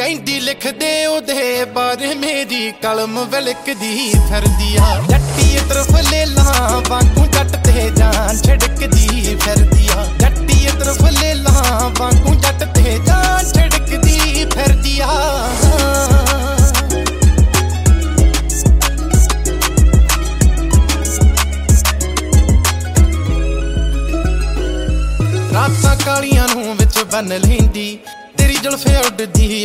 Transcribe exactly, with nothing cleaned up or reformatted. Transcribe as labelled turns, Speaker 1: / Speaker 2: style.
Speaker 1: ਕਹਿੰਦੀ ਲਿਖਦੇ ਉਹਦੇ ਬਾਰੇ ਮੇਰੀ ਕਲਮ ਵਿਲਕਦੀ ਫਿਰਦੀ ਆ। ਜੱਟੀ ਤਰਫ ਲੇਲਾਂ ਵਾਂਗੂ ਜੱਟ ਤੇ ਜਾਨ ਛਿੜਕਦੀ ਫਿਰਦੀ ਆ। ਜੱਟੀ ਤਰਫ ਲੇਲਾਂ ਵਾਂਗੂ ਜੱਟ ਤੇ ਜਾਨ ਛਿੜਕਦੀ ਫਿਰਦੀ ਆ। ਰਾਤਾਂ ਕਾਲੀਆਂ ਨੂੰ ਵਿੱਚ ਬੰਨ ਲੈਂਦੀ, ਤੇਰੀ ਜ਼ੁਲਫ ਉੱਡਦੀ